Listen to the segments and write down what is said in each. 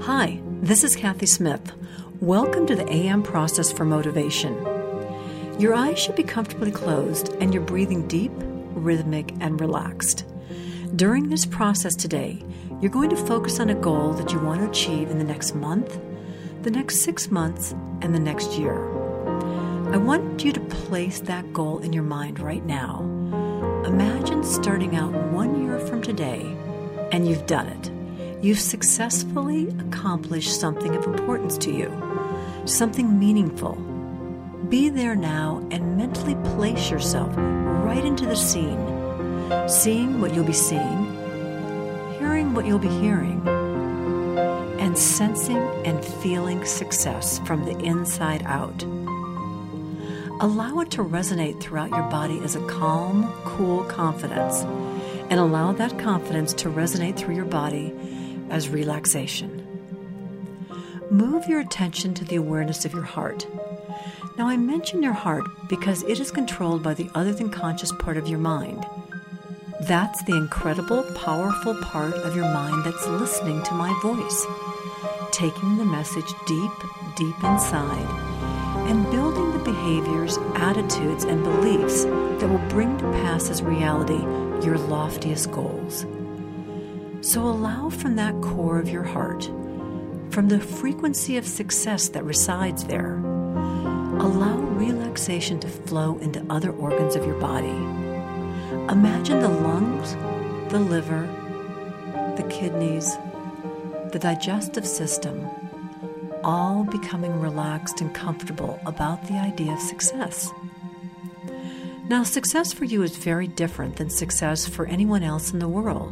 Hi, this is Kathy Smith. Welcome to the AM Process for Motivation. Your eyes should be comfortably closed and you're breathing deep, rhythmic, and relaxed. During this process today, you're going to focus on a goal that you want to achieve in the next month, the next 6 months, and the next year. I want you to place that goal in your mind right now. Imagine starting out 1 year from today, and you've done it. You've successfully accomplished something of importance to you, something meaningful. Be there now and mentally place yourself right into the scene, seeing what you'll be seeing, hearing what you'll be hearing, and sensing and feeling success from the inside out. Allow it to resonate throughout your body as a calm, cool confidence, and allow that confidence to resonate through your body as relaxation. Move your attention to the awareness of your heart. Now, I mention your heart because it is controlled by the other than conscious part of your mind. That's the incredible, powerful part of your mind that's listening to my voice, taking the message deep, deep inside, and building the behaviors, attitudes, and beliefs that will bring to pass as reality your loftiest goals. So allow from that core of your heart, from the frequency of success that resides there, allow relaxation to flow into other organs of your body. Imagine the lungs, the liver, the kidneys, the digestive system, all becoming relaxed and comfortable about the idea of success. Now, success for you is very different than success for anyone else in the world.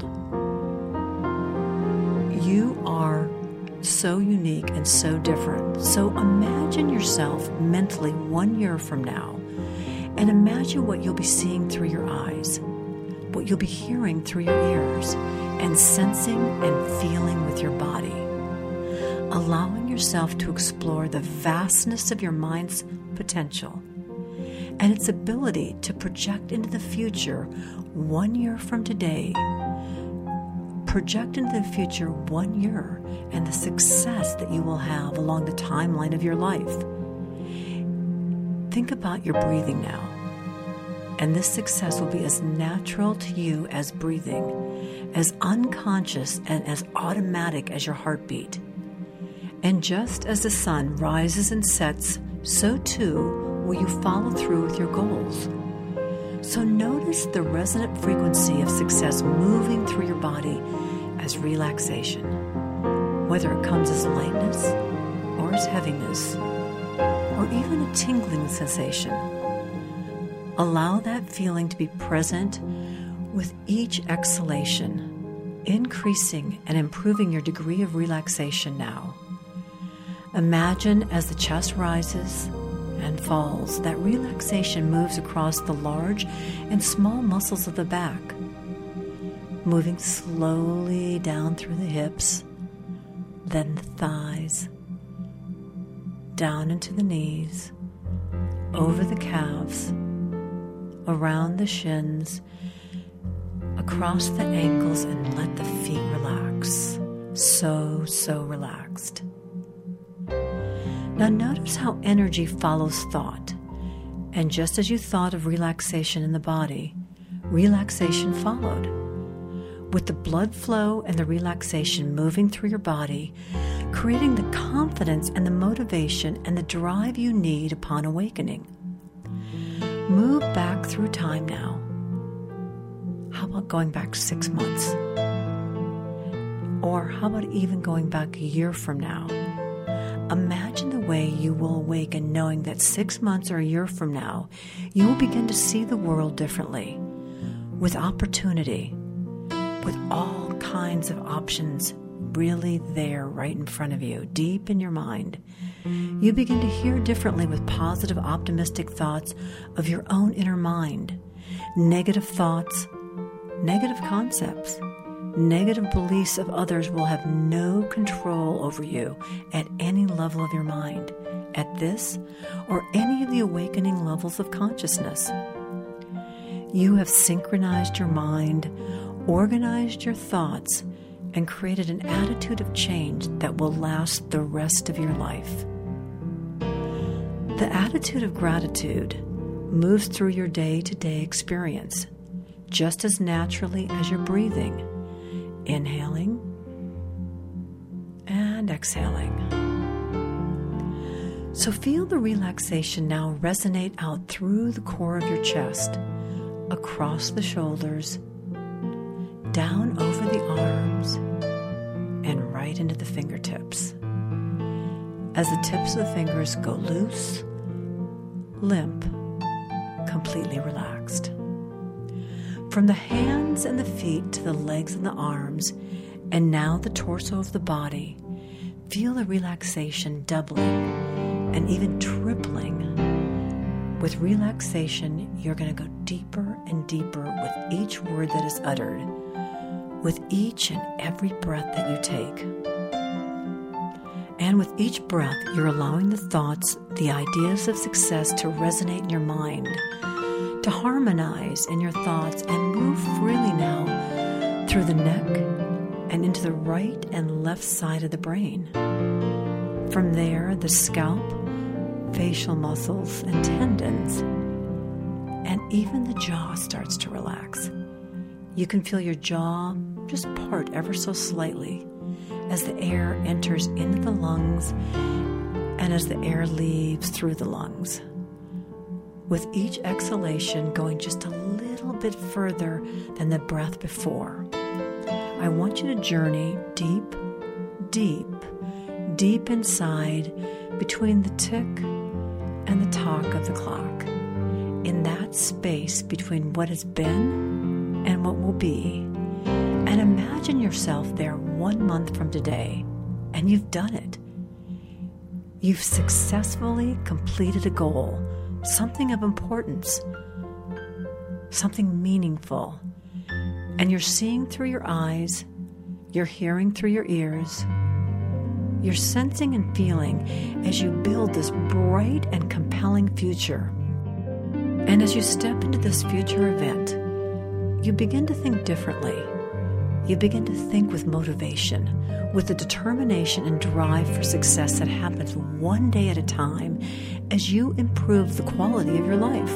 You are so unique and so different. So imagine yourself mentally 1 year from now, and imagine what you'll be seeing through your eyes, what you'll be hearing through your ears, and sensing and feeling with your body. Allowing yourself to explore the vastness of your mind's potential and its ability to project into the future 1 year from today. Project into the future 1 year and the success that you will have along the timeline of your life. Think about your breathing now, and this success will be as natural to you as breathing, as unconscious and as automatic as your heartbeat. And just as the sun rises and sets, so too will you follow through with your goals. So notice the resonant frequency of success moving through your body as relaxation, whether it comes as lightness or as heaviness, or even a tingling sensation. Allow that feeling to be present with each exhalation, increasing and improving your degree of relaxation now. Imagine as the chest rises and falls, that relaxation moves across the large and small muscles of the back, moving slowly down through the hips, then the thighs, down into the knees, over the calves, around the shins, across the ankles, and let the feet relax. So relaxed. Now notice how energy follows thought. And just as you thought of relaxation in the body, relaxation followed. With the blood flow and the relaxation moving through your body, creating the confidence and the motivation and the drive you need upon awakening. Move back through time now. How about going back 6 months? Or how about even going back a year from now? Imagine the way you will awaken knowing that 6 months or a year from now, you will begin to see the world differently, with opportunity, with all kinds of options really there right in front of you, deep in your mind. You begin to hear differently with positive, optimistic thoughts of your own inner mind. Negative thoughts, negative concepts, negative beliefs of others will have no control over you at any level of your mind, at this or any of the awakening levels of consciousness. You have synchronized your mind, organized your thoughts, and created an attitude of change that will last the rest of your life. The attitude of gratitude moves through your day-to-day experience just as naturally as you're breathing, inhaling and exhaling. So feel the relaxation now resonate out through the core of your chest, across the shoulders, down over the arms, and right into the fingertips. As the tips of the fingers go loose, limp, completely relaxed. From the hands and the feet to the legs and the arms, and now the torso of the body, feel the relaxation doubling and even tripling. With relaxation, you're going to go deeper and deeper with each word that is uttered, with each and every breath that you take. And with each breath, you're allowing the thoughts, the ideas of success to resonate in your mind, to harmonize in your thoughts and move freely now through the neck and into the right and left side of the brain. From there, the scalp, facial muscles and tendons, and even the jaw starts to relax. You can feel your jaw just part ever so slightly as the air enters into the lungs and as the air leaves through the lungs. With each exhalation going just a little bit further than the breath before, I want you to journey deep, deep, deep inside between the tick and the talk of the clock, in that space between what has been and what will be. And imagine yourself there 1 month from today, and you've done it. You've successfully completed a goal, something of importance, something meaningful, and you're seeing through your eyes, you're hearing through your ears, you're sensing and feeling as you build this bright and compelling future. And as you step into this future event, you begin to think differently. You begin to think with motivation, with the determination and drive for success that happens one day at a time as you improve the quality of your life.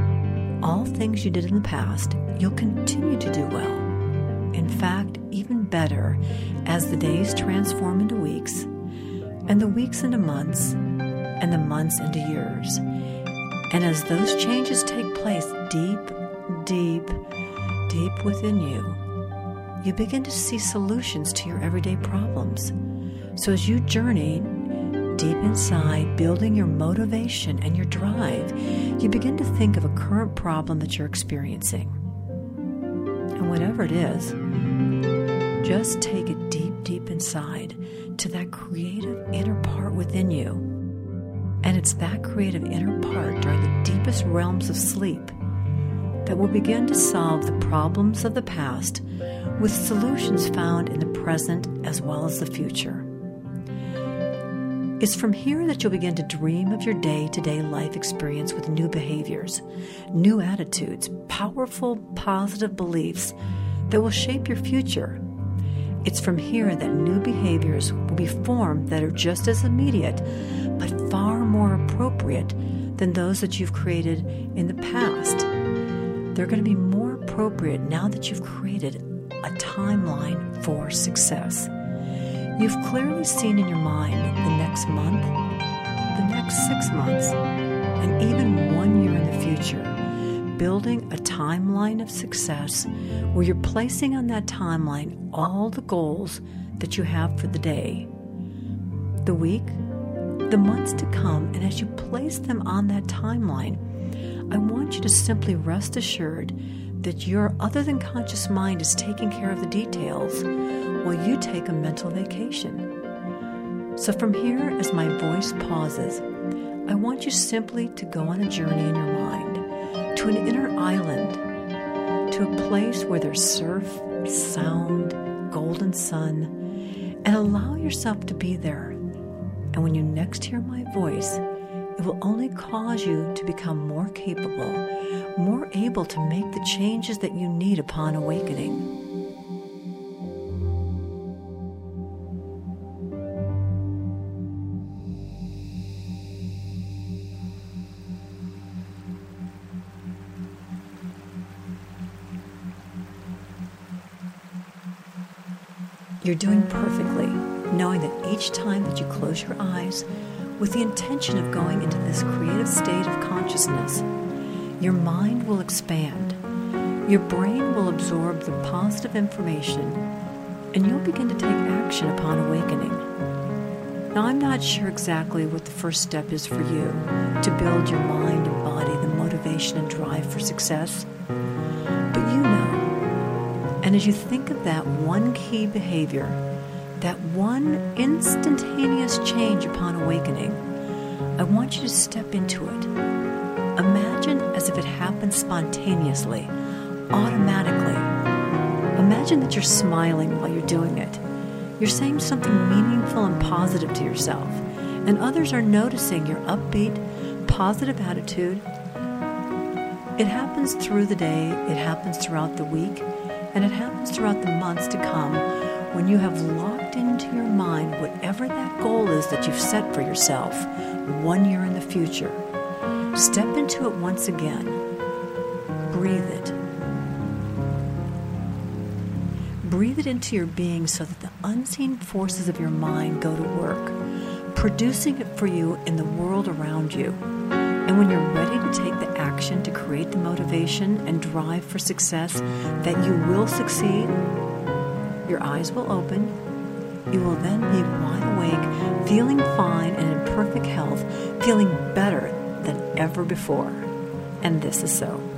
All things you did in the past, you'll continue to do well. In fact, even better as the days transform into weeks, and the weeks into months, and the months into years. And as those changes take place deep, deep, deep within you, you begin to see solutions to your everyday problems. So as you journey deep inside, building your motivation and your drive, you begin to think of a current problem that you're experiencing. And whatever it is, just take it deep, deep inside to that creative inner part within you. And it's that creative inner part during the deepest realms of sleep that will begin to solve the problems of the past with solutions found in the present as well as the future. It's from here that you'll begin to dream of your day-to-day life experience with new behaviors, new attitudes, powerful, positive beliefs that will shape your future. It's from here that new behaviors will be formed that are just as immediate, but far more appropriate than those that you've created in the past. They're going to be more appropriate now that you've created a timeline for success. You've clearly seen in your mind the next month, the next 6 months, and even 1 year in the future, building a timeline of success where you're placing on that timeline all the goals that you have for the day, the week, the months to come. And as you place them on that timeline, I want you to simply rest assured that your other than conscious mind is taking care of the details while you take a mental vacation. So from here, as my voice pauses, I want you simply to go on a journey in your mind to an inner island, to a place where there's surf, sound, golden sun, and allow yourself to be there. And when you next hear my voice, it will only cause you to become more capable, more able to make the changes that you need upon awakening. You're doing perfectly, knowing that each time that you close your eyes with the intention of going into this creative state of consciousness, your mind will expand. Your brain will absorb the positive information, and you'll begin to take action upon awakening. Now, I'm not sure exactly what the first step is for you to build your mind and body the motivation and drive for success, but you know. And as you think of that one key behavior, that one instantaneous change upon awakening, I want you to step into it. Imagine as if it happened spontaneously, automatically. Imagine that you're smiling while you're doing it. You're saying something meaningful and positive to yourself, and others are noticing your upbeat, positive attitude. It happens through the day, it happens throughout the week, and it happens throughout the months to come when you have locked into your mind whatever that goal is that you've set for yourself 1 year in the future. Step into it once again. Breathe it. Breathe it into your being so that the unseen forces of your mind go to work, producing it for you in the world around you. And when you're ready to take the action to create the motivation and drive for success that you will succeed, your eyes will open. You will then be wide awake, feeling fine and in perfect health, feeling better than ever before. And this is so.